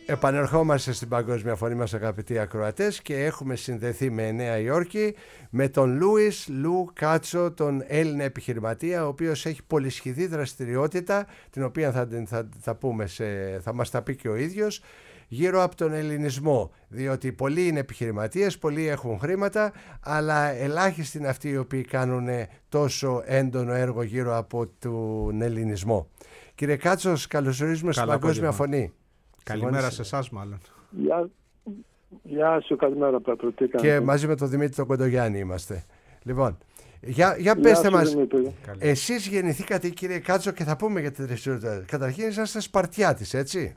Επανερχόμαστε στην Παγκόσμια Φωνή μας, αγαπητοί ακροατές, και έχουμε συνδεθεί με Νέα Υόρκη με τον Λούις Λου Κάτσο, τον Έλληνα επιχειρηματία, ο οποίος έχει πολυσχηδή δραστηριότητα, την οποία θα μας τα πει και ο ίδιος, γύρω από τον ελληνισμό, διότι πολλοί είναι επιχειρηματίες, πολλοί έχουν χρήματα, αλλά ελάχιστοι είναι αυτοί οι οποίοι κάνουν τόσο έντονο έργο γύρω από τον ελληνισμό. Κύριε Κάτσο, καλωσορίζουμε στην Παγκόσμια Φωνή. Καλημέρα σε εσάς, μάλλον. Γεια σου, καλημέρα Πέτρο. Και μαζί με τον Δημήτρη τον Κοντογιάννη είμαστε. Λοιπόν, για πέστε μας, εσείς γεννηθήκατε, κύριε Κάτσο, και θα πούμε για τη δραστηριότητα. Καταρχήν είσαστε Σπαρτιάτης, έτσι?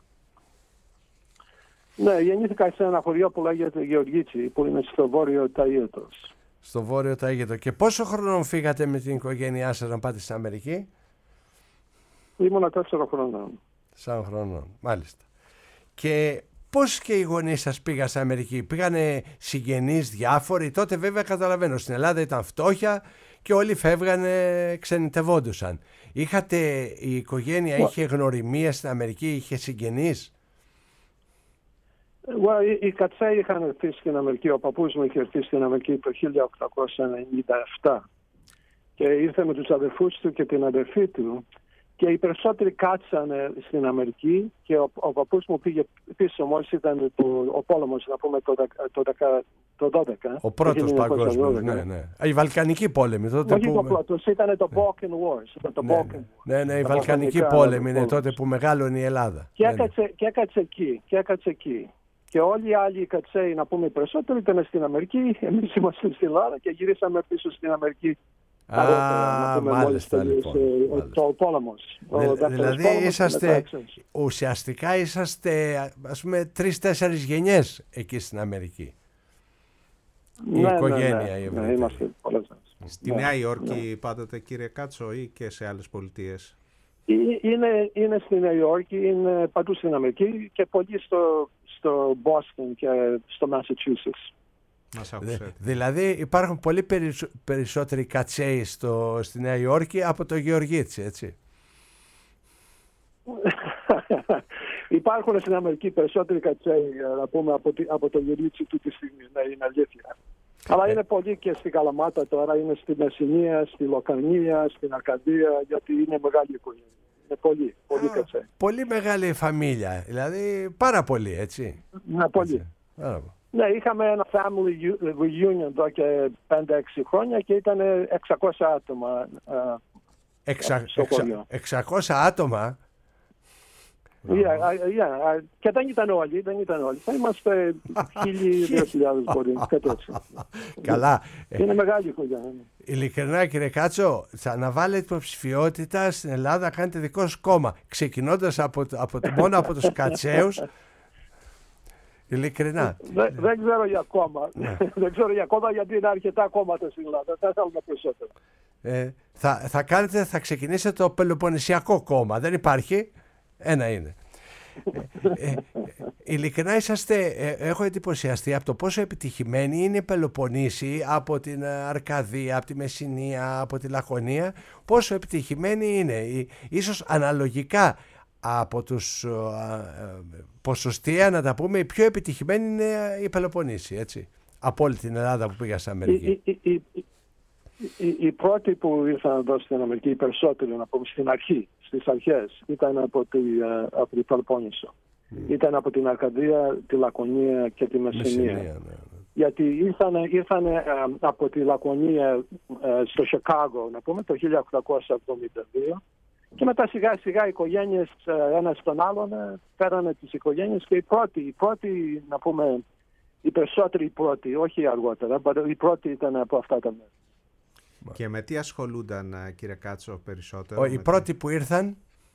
Ναι, γεννήθηκα σε ένα χωριό που λέγεται Γεωργίτσι, που είναι στο βόρειο Ταΐγετος. Στο βόρειο Ταΐγετο. Και πόσο χρόνο φύγατε με την οικογένειά σας να πάτε στην Αμερική? Ήμουνα 4 χρονών. 4 χρονών, μάλιστα. Και πώς και οι γονείς σας πήγαν στην Αμερική? Πήγανε συγγενείς διάφοροι? Τότε βέβαια καταλαβαίνω, στην Ελλάδα ήταν φτώχεια και όλοι φεύγανε, ξενιτευόντουσαν. Η οικογένεια είχε γνωριμίες στην Αμερική, είχε συγγενείς? Οι Κατσέοι είχαν έρθει στην Αμερική, ο παππούς μου είχε έρθει στην Αμερική το 1897 και ήρθε με τους αδερφούς του και την αδερφή του. Και οι περισσότεροι κάτσανε στην Αμερική και ο παππούς μου πήγε πίσω μόλις ήταν ο πόλεμος, να πούμε, το 12. Ο πρώτος παγκόσμιος, ναι. Η Βαλκανική πόλεμη. Τότε όχι το πρώτος, ήταν το Balkan Wars. Ναι, η Βαλκανική πόλεμη είναι τότε που μεγάλωνε η Ελλάδα. Και έκατσε εκεί. Και όλοι οι άλλοι Κατσέοι, να πούμε, οι περισσότεροι ήταν στην Αμερική, εμείς ήμασταν στην Ελλάδα και γυρίσαμε πίσω στην Αμερική. Μάλιστα, λοιπόν. Το πόλεμος. Δηλαδή ουσιαστικά είσαστε, ας πούμε, 3-4 γενιές εκεί στην Αμερική. Η οικογένεια η ευρύτερη. Είμαστε πολλές. Στη Νέα Υόρκη πάντοτε, κύριε Κάτσο, ή και σε άλλες πολιτείες? Είναι στη Νέα Υόρκη, είναι παντού στην Αμερική και πολύ στο Boston και στο Massachusetts. Δηλαδή υπάρχουν πολύ περισσότεροι Κατσέοι στη Νέα Υόρκη από το Γεωργίτσι, έτσι? Υπάρχουν στην Αμερική περισσότεροι Κατσέοι, να πούμε, από το Γεωργίτσι τούτη τη στιγμή, ναι, είναι αλήθεια. Αλλά είναι πολλοί και στην Καλαμάτα τώρα, είναι στη Μεσσηνία, στη Λοκανία, στην Αρκαδία, γιατί είναι μεγάλη οικογένεια. Είναι πολύ Κατσέοι. Πολύ μεγάλη φαμίλια, δηλαδή πάρα πολύ, έτσι? Ναι, πολύ. Ναι, είχαμε ένα family reunion εδώ και 5-6 χρόνια και ήταν 600 άτομα στο χωριό. 600 άτομα? Και δεν ήταν όλοι. Θα είμαστε 1.000-2.000 μπορεί. Καλά. Είναι μεγάλη οικογένεια. Ειλικρινά, κύριε Κάτσο, να βάλετε υποψηφιότητα στην Ελλάδα, να κάνετε δικό σας κόμμα, ξεκινώντας μόνο από τους Κατσέους. Ειλικρινά. Δεν ξέρω για κόμμα. Δεν ξέρω για κόμμα, γιατί είναι αρκετά κόμματα στην Ελλάδα. Δεν θέλουμε περισσότερο. Θα ξεκινήσετε το Πελοποννησιακό κόμμα. Δεν υπάρχει. Ένα είναι. Ειλικρινά έχω εντυπωσιαστεί από το πόσο επιτυχημένοι είναι οι Πελοποννήσοι από την Αρκαδία, από τη Μεσσηνία, από τη Λακωνία. Πόσο επιτυχημένοι είναι. Ίσως αναλογικά από τους ποσοστία, να τα πούμε, οι πιο επιτυχημένοι είναι οι Πελοποννήσοι, έτσι, από όλη την Ελλάδα που πήγα στην Αμερική. Οι πρώτοι που ήρθαν εδώ στην Αμερική, οι περισσότεροι, να πούμε, στην αρχή, στις αρχές, ήταν από την Πελοπόννησο. Ήταν από την Αρκαδία, τη Λακωνία και τη Μεσσηνία. Ναι. Γιατί ήρθαν από τη Λακωνία στο Σικάγο, να πούμε, το 1872. Και μετά σιγά σιγά οι οικογένειες ένας στον άλλον φέρανε τις οικογένειες και οι πρώτοι, να πούμε, οι περισσότεροι πρώτοι, όχι αργότερα, οι πρώτοι ήταν από αυτά τα μέρη. Και με τι ασχολούνταν, κύριε Κάτσο, περισσότερο? Οι πρώτοι που ήρθαν?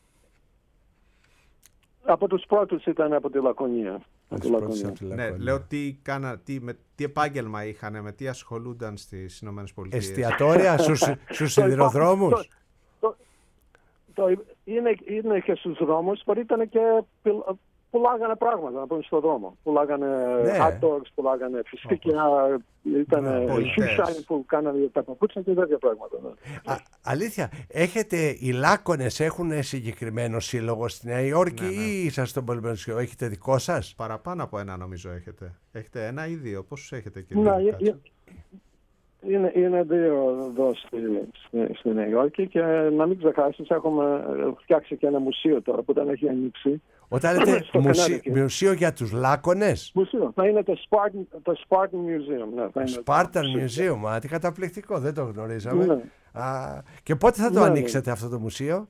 Από τους πρώτους ήταν από τη Λακωνία. Ναι, λέω τι επάγγελμα είχαν, με τι ασχολούνταν στις Ηνωμένες Πολιτείες? Εστιατόρια, στους σιδηροδρόμους? Είναι και στους δρόμους, μπορεί ήταν και πουλάγανε πράγματα να πούμε στον δρόμο. Πουλάγανε hot dogs, πουλάγανε φιστίκια, ήταν shoeshine που κάνανε τα παπούτσια και τέτοια πράγματα. Αλήθεια, οι Λάκωνες έχουν συγκεκριμένο σύλλογο στη Νέα Υόρκη ή είσαστε στον Πολυμεσογείο, έχετε δικό σας? Παραπάνω από ένα νομίζω έχετε. Έχετε ένα ή δύο, πόσους έχετε κύριε Κάτσο? Είναι δύο εδώ στη Νέα Υόρκη και να μην ξεχάσεις, έχουμε φτιάξει και ένα μουσείο τώρα που δεν έχει ανοίξει. Όταν λέτε μουσείο για τους Λάκωνες? Μουσείο, θα είναι το Spartan Museum. Ναι, Spartan Museum, τι καταπληκτικό, δεν το γνωρίζαμε. Ναι. Και πότε θα το ανοίξετε αυτό το μουσείο?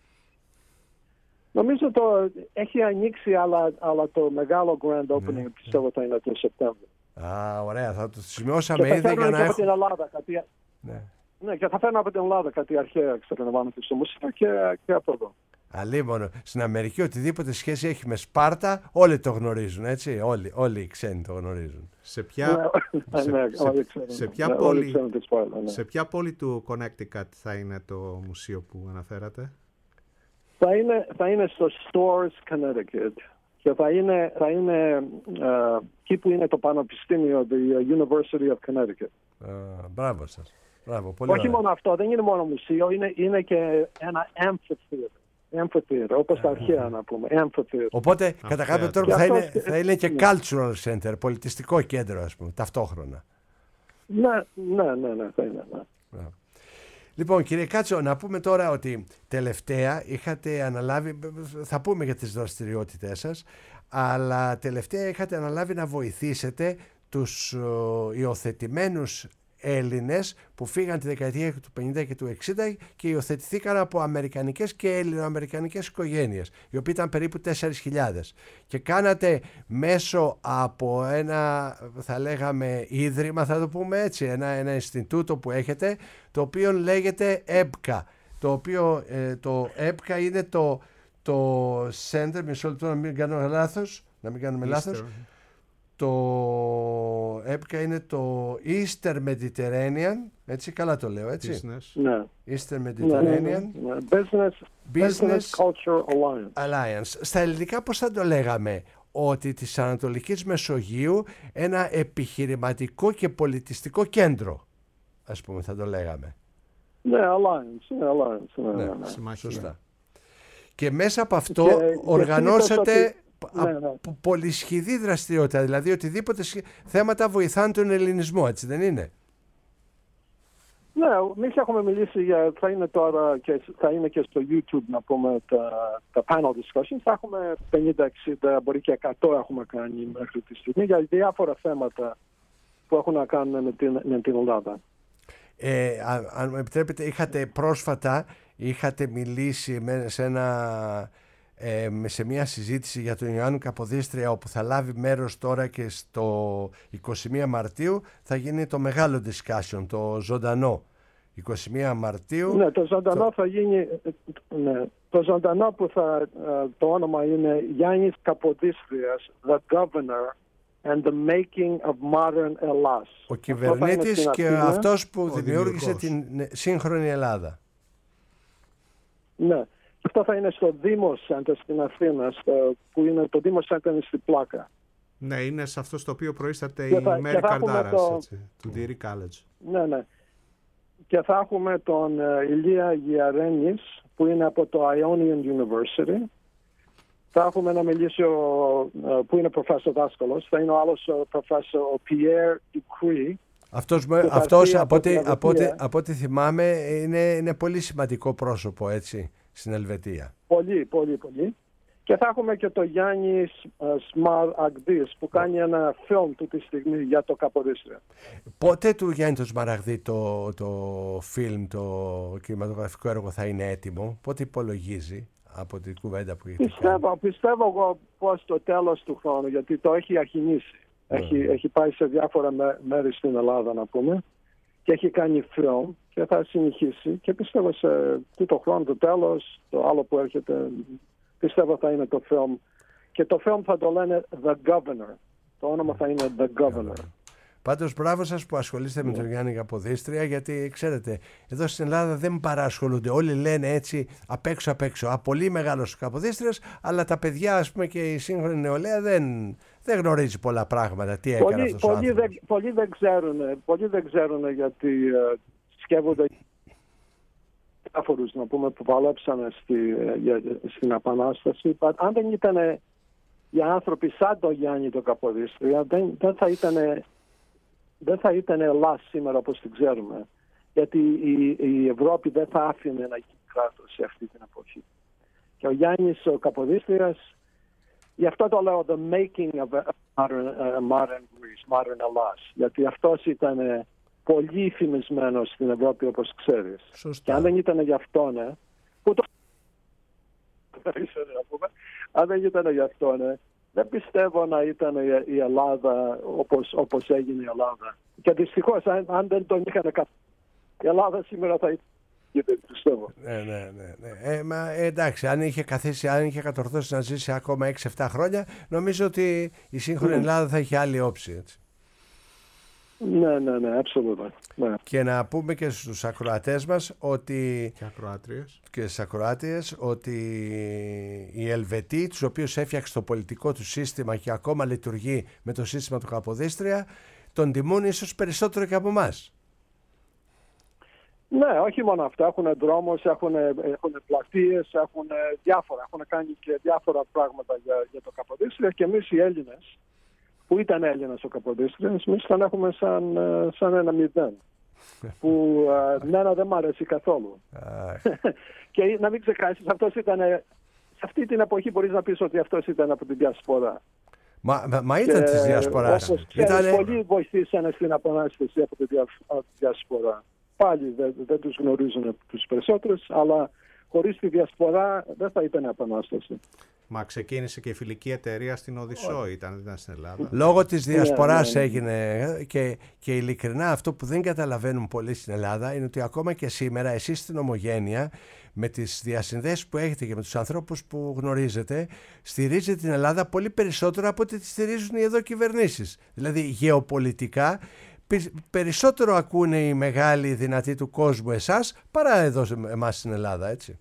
Νομίζω έχει ανοίξει, αλλά το μεγάλο grand opening πιστεύω θα είναι το Σεπτέμβριο. Ωραία, θα το σημειώσαμε ήδη για να έχουμε. Ναι, και θα φέρνω από την Ελλάδα κάτι αρχαία, ξέρω, στο μουσείο και από εδώ. Αλίμονο. Στην Αμερική οτιδήποτε σχέση έχει με Σπάρτα, όλοι το γνωρίζουν, έτσι. Όλοι οι ξένοι το γνωρίζουν. Σε ποια πόλη του Connecticut θα είναι το μουσείο που αναφέρατε? Θα είναι στο Storrs, Connecticut. Και θα είναι εκεί που είναι το πανεπιστήμιο, the University of Connecticut. Μπράβο σας. Μπράβο, πολύ όχι μόνο αυτό, δεν είναι μόνο μουσείο, είναι και ένα amphitheater, όπως τα αρχαία να πούμε, amphitheater. Οπότε, κατά κάποιο τρόπο θα είναι και cultural center, πολιτιστικό κέντρο, ας πούμε, ταυτόχρονα. Ναι, θα είναι. Ναι. Λοιπόν, κύριε Κάτσο, να πούμε τώρα ότι τελευταία είχατε αναλάβει, θα πούμε για τις δραστηριότητές σας, αλλά τελευταία είχατε αναλάβει να βοηθήσετε τους υιοθετημένους Έλληνες που φύγαν τη δεκαετία του 50 και του 60 και υιοθετηθήκαν από αμερικανικές και ελληνοαμερικανικές οικογένειες, οι οποίοι ήταν περίπου 4.000. Και κάνατε μέσω από ένα, θα λέγαμε, ίδρυμα, θα το πούμε έτσι, ένα Ινστιτούτο που έχετε, το οποίο λέγεται ΕΠΚΑ. Το οποίο το ΕΠΚΑ είναι το Center, μισό λεπτό να μην κάνω λάθος, το ΕΠΚΑ είναι το Eastern Mediterranean, έτσι καλά το λέω, έτσι? Ναι. Eastern Mediterranean Business Culture Alliance. Στα ελληνικά πώς θα το λέγαμε? Ότι της Ανατολικής Μεσογείου ένα επιχειρηματικό και πολιτιστικό κέντρο, ας πούμε, θα το λέγαμε. Ναι, Alliance. Ναι, σωστά. Και μέσα από αυτό οργανώσατε πολυσχηδή δραστηριότητα, δηλαδή οτιδήποτε θέματα βοηθάνε τον ελληνισμό, έτσι δεν είναι? Ναι, εμείς έχουμε μιλήσει θα είναι τώρα και θα είναι και στο YouTube να πούμε τα panel discussions, θα έχουμε 50-60, μπορεί και 100 έχουμε κάνει μέχρι τη στιγμή για διάφορα θέματα που έχουν να κάνουν με την Ελλάδα. Αν μου επιτρέπετε, πρόσφατα είχατε μιλήσει σε μια συζήτηση για τον Ιωάννου Καποδίστρια, όπου θα λάβει μέρος τώρα και στο 21 Μαρτίου θα γίνει το μεγάλο discussion, το ζωντανό. 21 Μαρτίου. Ναι, το ζωντανό θα γίνει, το ζωντανό που το όνομα είναι Γιάννης Καποδίστριας, The Governor and the Making of Modern Hellas. Ο κυβερνήτης και αυτός που δημιούργησε την σύγχρονη Ελλάδα. Ναι. Αυτό θα είναι στο Δήμο Center στην Αθήνα, που είναι το Δήμο Center στην Πλάκα. Ναι, είναι σε αυτό στο οποίο προείσταται η Μέρη Καρδάρας, του Deary College. Ναι. Και θα έχουμε τον Ηλία Γιαρένης, που είναι από το Ionian University. Θα έχουμε ένα μιλήσιο που είναι professor δάσκαλος. Θα είναι ο άλλος professor, ο Pierre Ducree. Αυτός από ό,τι θυμάμαι είναι πολύ σημαντικό πρόσωπο, έτσι, στην Ελβετία. Πολύ. Και θα έχουμε και το Γιάννη Σμαραγδής που κάνει ένα φιλμ του τη στιγμή για το Καποδίστρια. Πότε του Γιάννη το Σμαραγδί το φιλμ, το κινηματογραφικό έργο θα είναι έτοιμο? Πότε υπολογίζει από την κουβέντα που έχει κάνει? Πιστεύω εγώ πως το τέλος του χρόνου, γιατί το έχει αρχινήσει. Έχει πάει σε διάφορα μέρη στην Ελλάδα να πούμε και έχει κάνει φιλμ και θα συνεχίσει και πιστεύω σε τούτο χρόνο το τέλος, το άλλο που έρχεται, πιστεύω θα είναι το φιλμ και το φιλμ θα το λένε The Governor. Το όνομα θα είναι The Governor. Πάντως μπράβο σας που ασχολείστε με τον Γιάννη Καποδίστρια, γιατί ξέρετε, εδώ στην Ελλάδα δεν παρασχολούνται. Όλοι λένε έτσι απ' έξω. Πολύ μεγάλος Καποδίστριας, αλλά τα παιδιά, ας πούμε, και η σύγχρονη νεολαία δεν γνωρίζει πολλά πράγματα. Τι έκανε αυτός ο άνθρωπος. Πολλοί δεν ξέρουν γιατί σκέφτονται διάφορους, να πούμε, που παλέψανε στην Επανάσταση. Αν δεν ήταν για άνθρωποι σαν τον Γιάννη τον Καποδίστρια, δεν θα ήταν Ελλάδα σήμερα όπως την ξέρουμε. Γιατί η Ευρώπη δεν θα άφηνε να γίνει κράτος σε αυτή την εποχή. Και ο Γιάννης ο Καποδίστριας, γι' αυτό το λέω the making of modern Greece, modern Ελλάς. Γιατί αυτός ήταν πολύ φημισμένος στην Ευρώπη, όπως ξέρεις. Σωστά. Και αν δεν ήταν γι' αυτόν, δεν πιστεύω να ήταν η Ελλάδα όπως έγινε η Ελλάδα. Και δυστυχώς, αν δεν τον είχαν κάνει, η Ελλάδα σήμερα θα ήταν, πιστεύω. Ναι. Μα εντάξει, αν είχε καθίσει, αν είχε κατορθώσει να ζήσει ακόμα 6-7 χρόνια, νομίζω ότι η σύγχρονη Ελλάδα θα είχε άλλη όψη, έτσι. Ναι, absolutely. Ναι. Και να πούμε και στους ακροατές μας ότι και στις ακροάτριες ότι οι Ελβετοί, τους οποίους έφτιαξε το πολιτικό του σύστημα και ακόμα λειτουργεί με το σύστημα του Καποδίστρια, τον τιμούν ίσως περισσότερο και από εμάς. Ναι, όχι μόνο αυτά. Έχουν δρόμους, έχουν πλατείες, έχουν διάφορα. Έχουν κάνει και διάφορα πράγματα για το Καποδίστρια, και εμείς οι Έλληνες, που ήταν Έλληνας ο Καποδίστριας, εμείς τον έχουμε σαν ένα 0. Που δεν μ' αρέσει καθόλου. Και να μην ξεχάσεις, αυτός ήταν, σε αυτή την εποχή μπορείς να πεις ότι αυτός ήταν από την διασπορά. Μα ήταν της διασποράς. Πολλοί βοηθήσανε στην Επανάσταση από τη διασπορά. Πάλι δεν τους γνωρίζουν τους περισσότερους, αλλά χωρίς τη διασπορά δεν θα ήταν Επανάσταση. Μα ξεκίνησε και η φιλική εταιρεία στην Οδυσσό, δεν ήταν στην Ελλάδα. Λόγω της διασποράς έγινε, και ειλικρινά αυτό που δεν καταλαβαίνουν πολλοί στην Ελλάδα είναι ότι ακόμα και σήμερα εσείς στην Ομογένεια, με τις διασυνδέσεις που έχετε και με τους ανθρώπους που γνωρίζετε, στηρίζετε την Ελλάδα πολύ περισσότερο από ό,τι τη στηρίζουν οι εδώ κυβερνήσεις. Δηλαδή γεωπολιτικά περισσότερο ακούνε οι μεγάλοι δυνατοί του κόσμου εσάς παρά εδώ εμάς στην Ελλάδα, έτσι.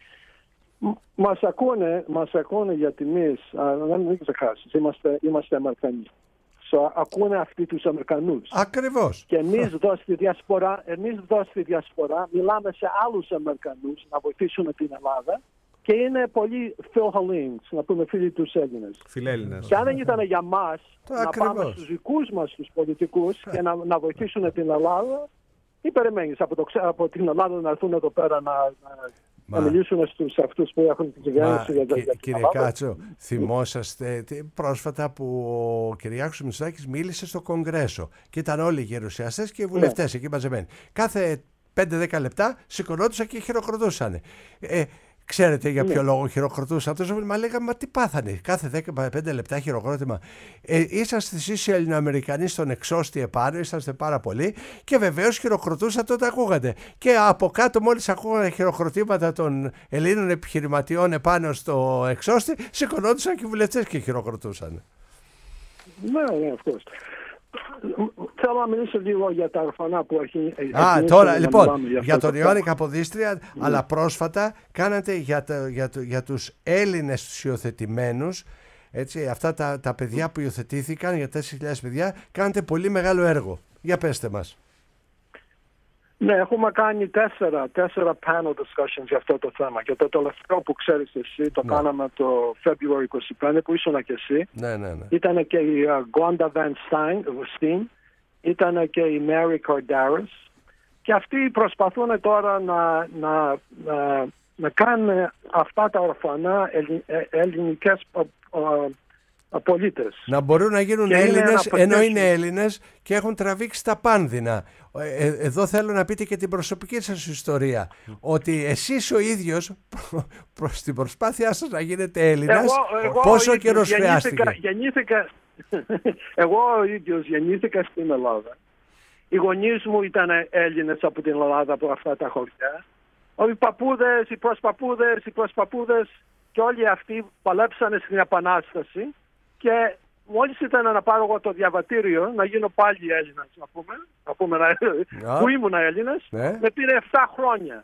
Μας ακούνε γιατί εμείς, μην ξεχάσεις, είμαστε Αμερικανοί. Ακούνε αυτοί τους Αμερικανούς. Ακριβώς. Και εμείς εδώ στη διασπορά μιλάμε σε άλλους Αμερικανούς να βοηθήσουν την Ελλάδα, και είναι πολύ Phil-Hellenes, να πούμε, φίλοι τους Έλληνες. Φιλέλληνες. Και αν δεν ήταν για μας να πάμε στους δικούς μας τους πολιτικούς και να βοηθήσουν την Ελλάδα, τι περιμένεις από την Ελλάδα να έρθουν εδώ πέρα να μιλήσουν στους αυτούς που έχουν την κυβέρνηση για την Ελλάδα. Κύριε Κάτσο, θυμόσαστε πρόσφατα που ο Κυριάκος Μητσοτάκης μίλησε στο Κογκρέσο και ήταν όλοι οι γερουσιαστές και οι βουλευτές εκεί μαζεμένοι. Κάθε 5-10 λεπτά σηκωνόντουσαν και χειροκροτούσαν. Ξέρετε για ποιο λόγο χειροκροτούσαν αυτό? Μα λέγαμε, μα τι πάθανε? Κάθε 15 λεπτά χειροκρότημα. Είσαστε εσείς οι Ελληνοαμερικανοί στον εξώστη επάνω, είσαστε πάρα πολλοί, και βεβαίως χειροκροτούσατε όταν ακούγατε. Και από κάτω, μόλις ακούγανε χειροκροτήματα των Ελλήνων επιχειρηματιών επάνω στο εξώστη, σηκωνόντουσαν και οι βουλευτές και χειροκροτούσαν. Ναι, αυτό. Θέλω να μιλήσω λίγο για τα ορφανά που έχει. Τώρα λοιπόν για τον Ιωάννη Καποδίστρια, αλλά πρόσφατα κάνατε για τους Έλληνες τους υιοθετημένους, έτσι, αυτά τα παιδιά που υιοθετήθηκαν, για 4.000 παιδιά, κάνατε πολύ μεγάλο έργο. Για πέστε μας. Ναι, έχουμε κάνει 4 panel discussions για αυτό το θέμα. Και το τελευταίο που ξέρεις εσύ, το κάναμε το February 25, που ήσουν και εσύ. Ναι. Ήταν και η Gwanda Van Steen, ήταν και η Mary Cordaris. Και αυτοί προσπαθούν τώρα να κάνουν αυτά τα ορφανά ελληνικές πολίτες. Να μπορούν να γίνουν Έλληνες ενώ είναι Έλληνες και έχουν τραβήξει τα πάνδυνα. Εδώ θέλω να πείτε και την προσωπική σας ιστορία. Ότι εσείς ο ίδιος προς την προσπάθειά σας να γίνετε Έλληνας, πόσο καιρός χρειάστηκε? Εγώ ο ίδιος γεννήθηκα στην Ελλάδα. Οι γονείς μου ήταν Έλληνες από την Ελλάδα, από αυτά τα χωριά. Οι παππούδες, οι προσπαππούδες και όλοι αυτοί παλέψανε στην Επανάσταση. Και μόλις ήταν να πάρω εγώ το διαβατήριο, να γίνω πάλι Έλληνας, να πούμε που ήμουν Έλληνας, με πήρε 7 χρόνια.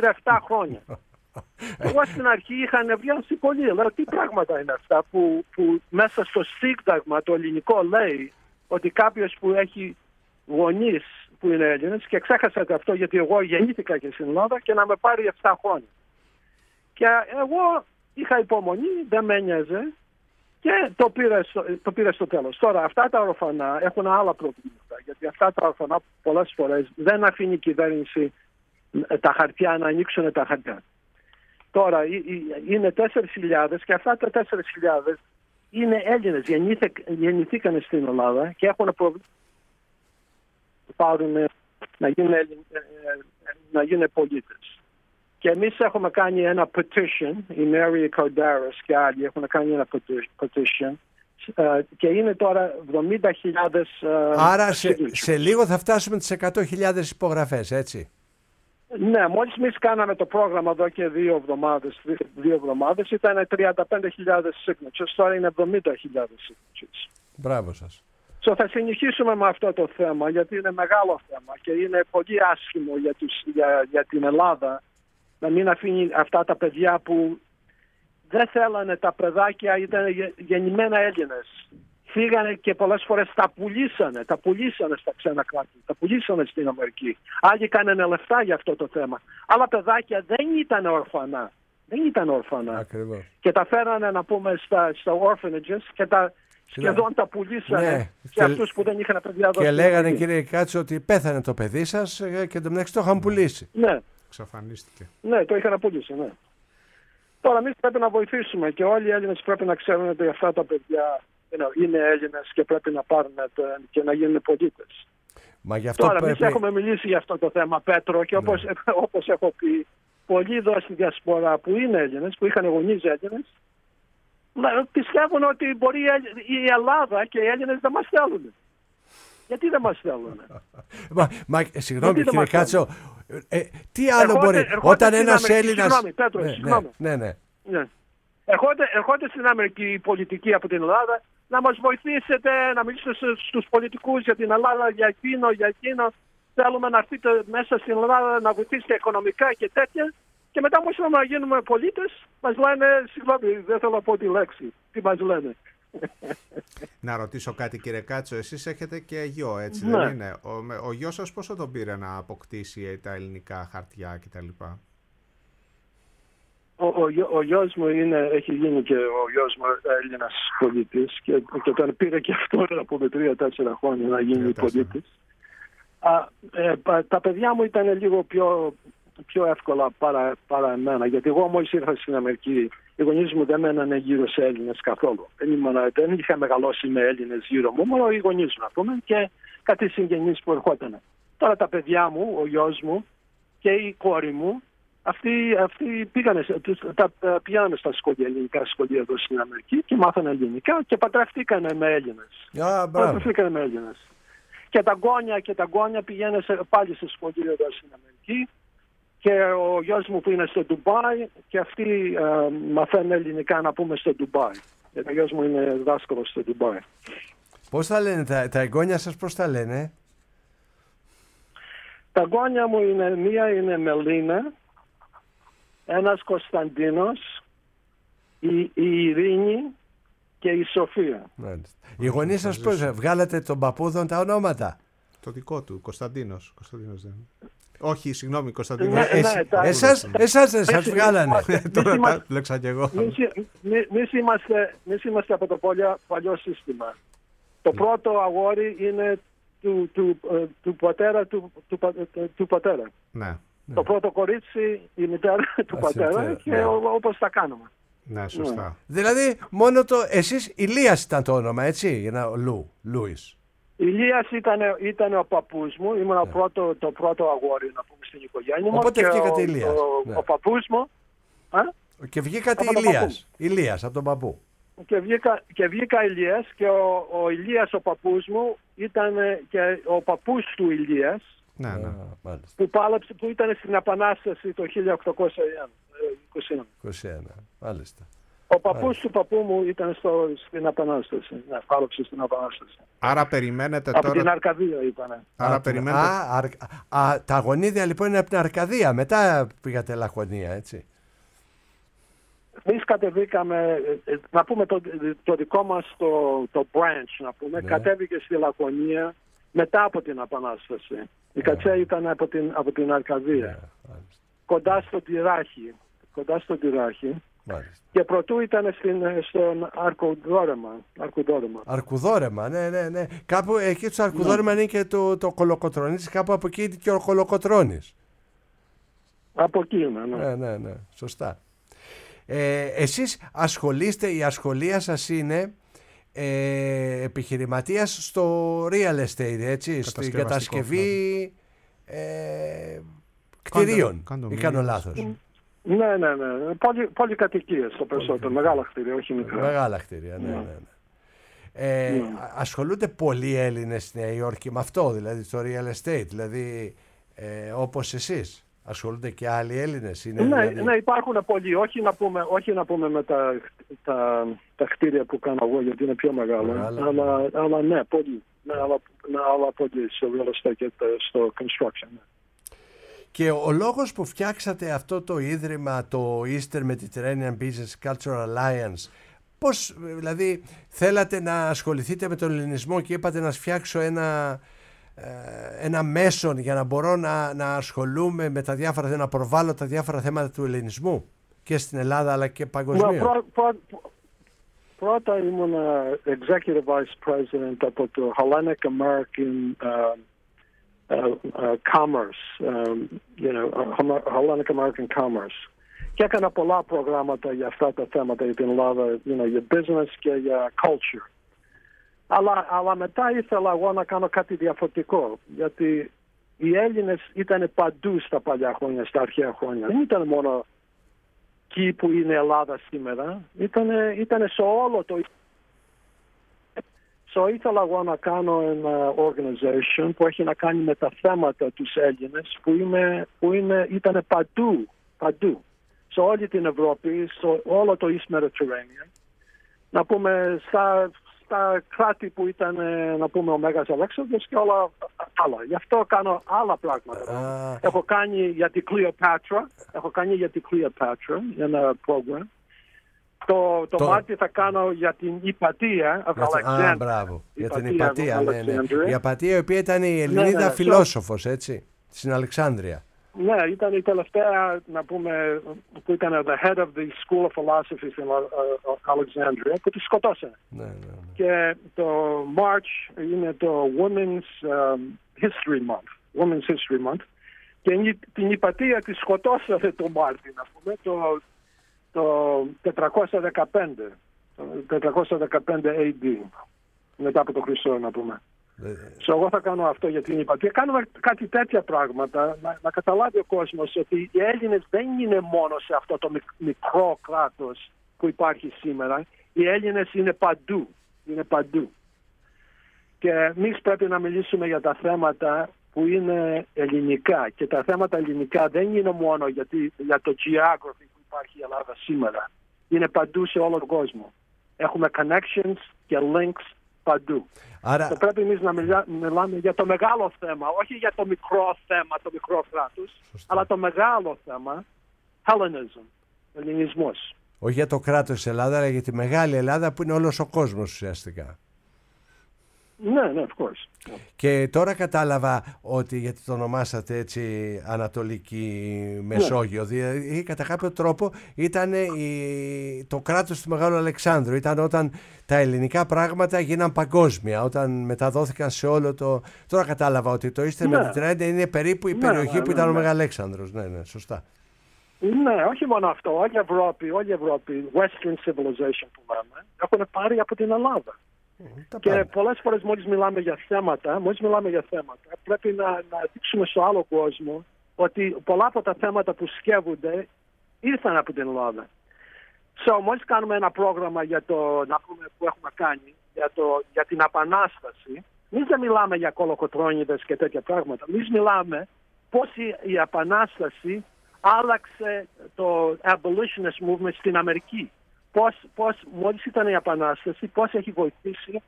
Εγώ στην αρχή είχα νευριάσει πολύ. Λέω, τι πράγματα είναι αυτά που μέσα στο Σύνταγμα το ελληνικό λέει ότι κάποιος που έχει γονείς που είναι Έλληνες, και ξέχασα αυτό γιατί εγώ γεννήθηκα και στην Ελλάδα, και να με πάρει 7 χρόνια. Και εγώ είχα υπομονή, δεν με ένοιαζε, και το πήρα στο τέλος. Τώρα, αυτά τα ορφανά έχουν άλλα προβλήματα, γιατί αυτά τα ορφανά πολλές φορές δεν αφήνει η κυβέρνηση τα χαρτιά, να ανοίξουν τα χαρτιά. Τώρα είναι 4.000 και αυτά τα 4.000 είναι Έλληνες, γεννηθήκαν στην Ελλάδα και έχουν να γίνουν πολίτες. Και εμείς έχουμε κάνει ένα petition, η Mary Cordaris και άλλοι έχουν κάνει ένα petition, και είναι τώρα 70.000. Άρα σε λίγο θα φτάσουμε τις 100.000 υπογραφές, έτσι? Ναι, μόλις εμείς κάναμε το πρόγραμμα εδώ και 2 εβδομάδες ήταν 35.000 signatures, τώρα είναι 70.000 signatures. Μπράβο σας. Θα συνεχίσουμε με αυτό το θέμα, γιατί είναι μεγάλο θέμα και είναι πολύ άσχημο για την Ελλάδα να μην αφήνει αυτά τα παιδιά που δεν θέλανε, τα παιδάκια ήταν γεννημένα Έλληνες. Φύγανε και πολλές φορές τα πουλήσανε στα ξένα κράτη, τα πουλήσανε στην Αμερική. Άλλοι κάνανε λεφτά για αυτό το θέμα. Άλλα παιδάκια δεν ήταν ορφανά. Ακριβώς. Και τα φέρανε, να πούμε, στα orphanages και σχεδόν τα πουλήσανε σε αυτούς που δεν είχαν παιδιά. Και λέγανε, κύριε Κάτσο, ότι πέθανε το παιδί σας και το μεταξύ το είχαν πουλήσει. Ναι. Εξαφανίστηκε. Ναι, το είχαν πουλήσει, ναι. Τώρα εμείς πρέπει να βοηθήσουμε και όλοι οι Έλληνες πρέπει να ξέρουν ότι αυτά τα παιδιά είναι Έλληνες και πρέπει να πάρουν και να γίνουν πολίτες. Μα γι' αυτό τώρα εμείς έχουμε μιλήσει για αυτό το θέμα, Πέτρο, και όπως έχω πει, πολλοί εδώ στη διασπορά που είναι Έλληνες, που είχαν γονείς Έλληνες, πιστεύουν ότι μπορεί η Ελλάδα και οι Έλληνες δεν μας θέλουν. Γιατί δεν μας θέλουν? Μα συγγνώμη, κύριε Κάτσο, τι άλλο μπορεί όταν ένας Έλληνας... Συγγνώμη, Πέτρο, συγγνώμη. Ναι. Ερχόνται στην Αμερική οι πολιτικοί από την Ελλάδα να μας βοηθήσετε, να μιλήσετε στους πολιτικούς για την Ελλάδα, για εκείνο. Θέλουμε να έρθετε μέσα στην Ελλάδα να βοηθήσετε οικονομικά και τέτοια. Και μετά όμως να γίνουμε πολίτες, μας λένε, συγγνώμη, δεν θέλω να πω τη λέξη. Τι μας λένε? Να ρωτήσω κάτι, κύριε Κάτσο, εσείς έχετε και γιο, έτσι ναι. δεν είναι? Ο γιος σας πόσο τον πήρε να αποκτήσει τα ελληνικά χαρτιά κτλ? Ο γιος μου έχει γίνει και ο γιος μου Έλληνας πολίτης και τον πήρε και αυτό από 3-4 χρόνια να γίνει πολίτης. Τα παιδιά μου ήταν λίγο πιο εύκολα παρά εμένα, γιατί εγώ μόλις ήρθα στην Αμερική, οι γονείς μου δεν μένανε γύρω σε Έλληνες καθόλου. Δεν είχα μεγαλώσει με Έλληνες γύρω μου, μόνο οι γονείς μου, να πούμε, και κάτι συγγενείς που ερχόταν. Τώρα τα παιδιά μου, ο γιος μου και η κόρη μου, αυτοί πήγανε στα σχολεία, ελληνικά σχολεία εδώ στην Αμερική και μάθανε ελληνικά και παντρευτήκανε με Έλληνες. Παντρευτήκανε με Έλληνες. Και τα γόνια πηγαίνουν πάλι στο σχολείο εδώ στην Αμερική. Και ο γιος μου που είναι στο Ντουμπάι και αυτοί μαθαίνουν ελληνικά, να πούμε, στο Ντουμπάι. Γιατί ο γιος μου είναι δάσκαλος στο Ντουμπάι. Πώς τα λένε τα εγγόνια σας, πώς τα λένε? Τα εγγόνια μου μία είναι Μελίνα, ένας Κωνσταντίνος, η Ειρήνη και η Σοφία. Μάλιστα. Οι γονείς σας πώς, βγάλατε των παππούδων τα ονόματα? Το δικό του, Κωνσταντίνος δεν. Όχι, συγγνώμη, Κωνσταντίνο. Εσάς δεν σας βγάλανε. Τώρα τα λέξα κι εγώ. Εμείς είμαστε από το παλιό σύστημα. Το πρώτο αγόρι είναι του πατέρα του πατέρα. Ναι. Το πρώτο κορίτσι η μητέρα του πατέρα και όπως τα κάνουμε. Ναι, σωστά. Δηλαδή μόνο εσείς Ηλίας ήταν το όνομα, έτσι, για Λούις. Ηλίας ήταν ο παππούς μου, ήμουν το πρώτο αγόρι, να πούμε, στην οικογένεια μου. Οπότε βγήκατε Ηλίας. Ο παππούς μου. Και βγήκατε Ηλίας από τον παππού. Και βγήκα Ηλίας και ο Ηλίας ο παππούς μου ήταν και ο παππούς του Ηλίας. Ναι. Που ήταν στην Επανάσταση το 1821. Μάλιστα. Ο παππούς του παππού μου ήταν στην Επανάσταση. Ναι, πάλεψε στην Επανάσταση. Άρα περιμένετε από τώρα... την Αρκαδία ήτανε. Άρα περιμένετε... Τα γονίδια λοιπόν είναι από την Αρκαδία. Μετά πήγατε Λακωνία, έτσι. Εμείς κατεβήκαμε, να πούμε το δικό μας το branch, να πούμε, κατέβηκε στη Λακωνία μετά από την Επανάσταση. Η Κατσέ ήταν από την Αρκαδία. Κοντά στο Τυράχι. Και πρωτού ήταν στον Αρκουδόρεμα, ναι. Κάπου εκεί στο Αρκουδόρεμα είναι και το Κολοκοτρώνης, κάπου από εκεί και ο Κολοκοτρώνης. Από εκεί είναι, ναι, σωστά. Εσείς ασχολείστε, η ασχολία σας είναι επιχειρηματίας στο real estate, έτσι, στην κατασκευή κτηρίων, ή κάνω λάθος? Ναι. Πολυκατοικίες το περισσότερο, μεγάλα κτίρια, όχι μικρά. Μεγάλα κτίρια, ναι. Ασχολούνται πολλοί Έλληνες στη Νέα Υόρκη με αυτό, δηλαδή στο real estate, δηλαδή όπως εσείς? Ασχολούνται και άλλοι Έλληνες? Ναι, υπάρχουν πολλοί. Όχι να πούμε με τα κτίρια που κάνω εγώ, γιατί είναι πιο μεγάλα. Αλλά ναι, πολλοί. Αλλά πολλοί στο real estate και στο construction. Ναι. Και ο λόγος που φτιάξατε αυτό το ίδρυμα, το Eastern Mediterranean Business Cultural Alliance, πώς, δηλαδή, θέλατε να ασχοληθείτε με τον ελληνισμό και είπατε να φτιάξω ένα μέσον για να μπορώ να ασχολούμαι με τα διάφορα, να προβάλλω τα διάφορα θέματα του ελληνισμού και στην Ελλάδα αλλά και παγκοσμίως? Πρώτα ήμουν Executive Vice President από το Hellenic American Commerce, Hellenic American Commerce. Και έκανα πολλά προγράμματα για αυτά τα θέματα για την Ελλάδα, για business και για culture. Αλλά μετά ήθελα εγώ να κάνω κάτι διαφορετικό, γιατί οι Έλληνες ήταν παντού στα παλιά χρόνια, στα αρχαία χρόνια. Δεν ήταν μόνο εκεί που είναι η Ελλάδα σήμερα, ήταν σε όλο το... Ήθελα εγώ να κάνω ένα organization που έχει να κάνει με τα θέματα τους Έλληνες που ήταν παντού, σε όλη την Ευρώπη, σε όλο το East Mediterranean. Να πούμε στα κράτη που ήταν, να πούμε, ο Μέγας Αλέξανδρος και όλα άλλα. Γι' αυτό κάνω άλλα πράγματα. Έχω κάνει για την Cleopatra, ένα program. Το Μάρτιο θα κάνω για την Ιπατία. Μπράβο. Για την Ιπατία, ναι. Η Ιπατία, η οποία ήταν η Ελληνίδα φιλόσοφος, έτσι, στην Αλεξάνδρεια. Ναι, ήταν η τελευταία, να πούμε, που ήταν the head of the School of Philosophy στην Alexandria, που τη σκοτώσανε. Ναι. Και το March είναι το Women's History Month. Και την Ιπατία τη σκοτώσανε το Μάρτιο, να πούμε, το 415 AD, μετά από το Χριστό, να πούμε. Εγώ θα κάνω αυτό για την Ιπατία. Κάνουμε κάτι τέτοια πράγματα, να καταλάβει ο κόσμος ότι οι Έλληνες δεν είναι μόνο σε αυτό το μικρό κράτος που υπάρχει σήμερα. Οι Έλληνες είναι παντού. Και εμείς πρέπει να μιλήσουμε για τα θέματα που είναι ελληνικά. Και τα θέματα ελληνικά δεν είναι μόνο για το geography που υπάρχει η Ελλάδα σήμερα. Είναι παντού σε όλο τον κόσμο. Έχουμε connections και links παντού. Άρα... πρέπει εμείς να μιλάμε για το μεγάλο θέμα, όχι για το μικρό θέμα, το μικρό κράτος, αλλά το μεγάλο θέμα, Hellenism, ελληνισμός. Όχι για το κράτος της Ελλάδα, αλλά για τη μεγάλη Ελλάδα που είναι όλος ο κόσμος ουσιαστικά. Ναι, of course. Και τώρα κατάλαβα ότι, γιατί το ονομάσατε έτσι Ανατολική Μεσόγειο, δηλαδή κατά κάποιο τρόπο ήταν το κράτος του Μεγάλου Αλεξάνδρου. Ήταν όταν τα ελληνικά πράγματα γίναν παγκόσμια, όταν μεταδόθηκαν σε όλο το... Τώρα κατάλαβα ότι το Eastern Mediterranean είναι περίπου η περιοχή που ήταν ο Μεγαλέξανδρος. Ναι, σωστά. Ναι, όχι μόνο αυτό. Όλη η Ευρώπη, Western Civilization που λέμε, έχουν πάρει από την Ελλάδα. Και πολλές φορές μόλις μιλάμε για θέματα, πρέπει να δείξουμε στο άλλο κόσμο ότι πολλά από τα θέματα που σκεύονται ήρθαν από την Ελλάδα. Μόλις κάνουμε ένα πρόγραμμα για που έχουμε κάνει για την Επανάσταση, εμείς δεν μιλάμε για κολοκοτρώνιδες και τέτοια πράγματα. Εμείς μιλάμε πώς η Επανάσταση άλλαξε το abolitionist movement στην Αμερική. πώς μόλις ήταν η Επανάσταση, πώς έχει βοηθήσει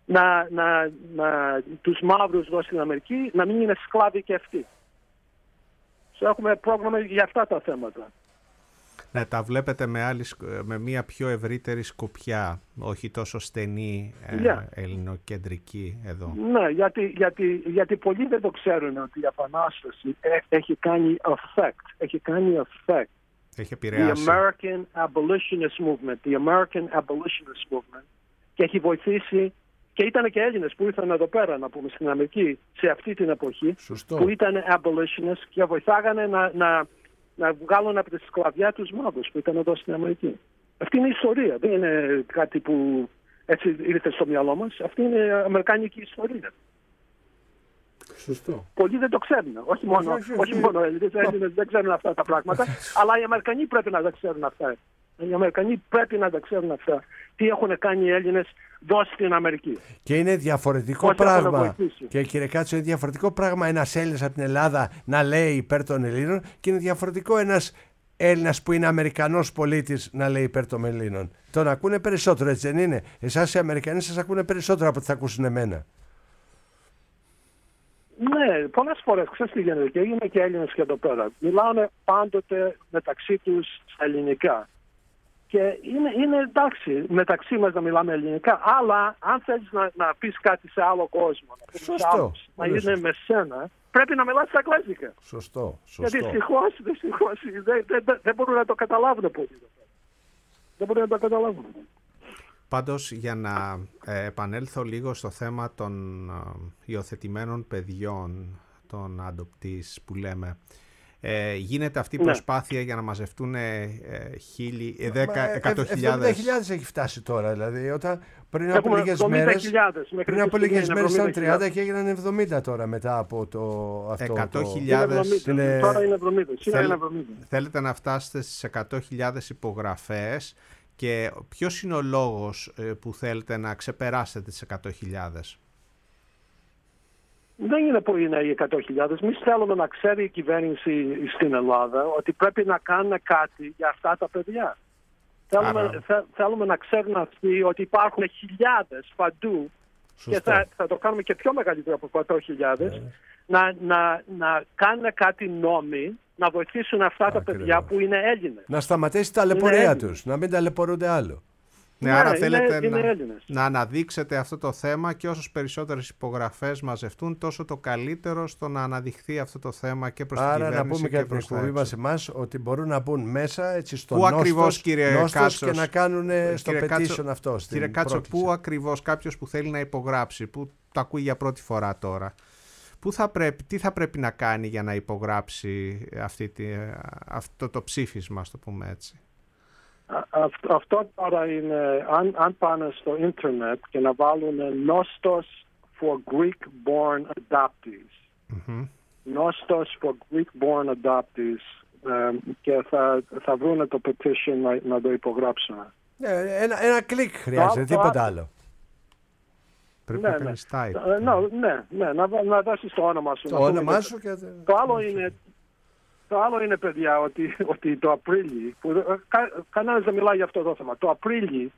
τους μαύρους εδώ στην Αμερική να μην είναι σκλάβοι και αυτοί. Έχουμε πρόγραμμα για αυτά τα θέματα. Ναι, τα βλέπετε με μια πιο ευρύτερη σκοπιά, όχι τόσο στενή ελληνοκεντρική εδώ. Ναι, γιατί πολλοί δεν το ξέρουν ότι η Επανάσταση έχει κάνει effect. Έχει επηρεάσει. The American Abolitionist Movement και έχει βοηθήσει. Και ήταν και Έλληνες που ήρθαν εδώ πέρα, να πούμε, στην Αμερική σε αυτή την εποχή. Σωστό. Που ήταν abolitionists και βοηθάγανε να βγάλουν από τη σκλαβιά τους μαύρους που ήταν εδώ στην Αμερική. Αυτή είναι η ιστορία. Δεν είναι κάτι που έτσι ήρθε στο μυαλό μας. Αυτή είναι η αμερικάνικη ιστορία. Σωστό. Πολλοί δεν το ξέρουν. Όχι μόνο Έλληνες δεν ξέρουν αυτά τα πράγματα, αλλά οι Αμερικανοί πρέπει να τα ξέρουν αυτά. Οι Αμερικανοί πρέπει να τα ξέρουν αυτά. Τι έχουν κάνει οι Έλληνες εδώ στην Αμερική. Και είναι διαφορετικό πράγμα. Και κύριε Κάτσο, είναι διαφορετικό πράγμα ένας Έλληνας από την Ελλάδα να λέει υπέρ των Ελλήνων και είναι διαφορετικό ένας Έλληνας που είναι Αμερικανός πολίτης να λέει υπέρ των Ελλήνων. Τον ακούνε περισσότερο, έτσι δεν είναι? Εσάς οι Αμερικανοί σας ακούνε περισσότερο από ό,τι θα ακούσουν εμένα. Ναι, πολλές φορές, ξέρεις τι γίνεται, και είναι και Έλληνες και εδώ πέρα. Μιλάνε πάντοτε μεταξύ τους στα ελληνικά. Και είναι εντάξει μεταξύ μας να μιλάμε ελληνικά, αλλά αν θέλεις να πεις κάτι σε άλλο κόσμο, να είναι με σένα, πρέπει να μιλάς στα αγγλικά. Σωστό. Γιατί δυστυχώς δεν μπορούν να το καταλάβουν πολύ. Δεν μπορούν να το καταλάβουν. Πάντως, για να επανέλθω λίγο στο θέμα των υιοθετημένων παιδιών, των adoptees που λέμε, γίνεται αυτή η προσπάθεια για να μαζευτούν 100.000. Έχει φτάσει τώρα, δηλαδή πριν από λίγες μέρες ήταν 30 και έγιναν 70 τώρα μετά από αυτό. 100.000. Τώρα είναι 70. Θέλετε να φτάσετε στις 100.000 υπογραφές και ποιος είναι ο λόγος που θέλετε να ξεπεράσετε τις 100.000? Δεν είναι που είναι οι 100.000. Εμείς θέλουμε να ξέρει η κυβέρνηση στην Ελλάδα ότι πρέπει να κάνουν κάτι για αυτά τα παιδιά. Θέλουμε να ξέρουν αυτοί ότι υπάρχουν χιλιάδες παντού. Σωστό. Και θα το κάνουμε και πιο μεγαλύτερο από 100.000. Να κάνουν κάτι νόμοι, να βοηθήσουν αυτά τα παιδιά που είναι Έλληνες. Να σταματήσει τα ταλαιπωρία τους, να μην ταλαιπωρούνται άλλο. Ναι, άρα θέλετε να αναδείξετε αυτό το θέμα και όσο περισσότερες υπογραφές μαζευτούν, τόσο το καλύτερο στο να αναδειχθεί αυτό το θέμα και προς την κυβέρνηση. Άρα να πούμε και την εκπομπή μας εμάς ότι μπορούν να μπουν μέσα έτσι στο νόστος και να κάνουν στο petition αυτό. Κύριε Κάτσο, πού ακριβώς κάποιος που θέλει να υπογράψει, που το ακούει για πρώτη φορά τώρα, τι θα πρέπει να κάνει για να υπογράψει αυτό το ψήφισμα, ας το πούμε έτσι? Αυτό τώρα είναι, αν πάνε στο ίντερνετ και να βάλουν Nostos for Greek-born adoptees. Nostos for Greek-born adoptees και θα βρουν το petition να το υπογράψουν. Ένα κλικ χρειάζεται, τίποτα άλλο. Πρέπει να κάνεις type. Ναι, να δώσεις το όνομα σου. Το όνομά σου και... Το άλλο είναι, παιδιά, ότι το Απρίλιο, κανένας δεν μιλάει για αυτό το θέμα, το Απρίλιο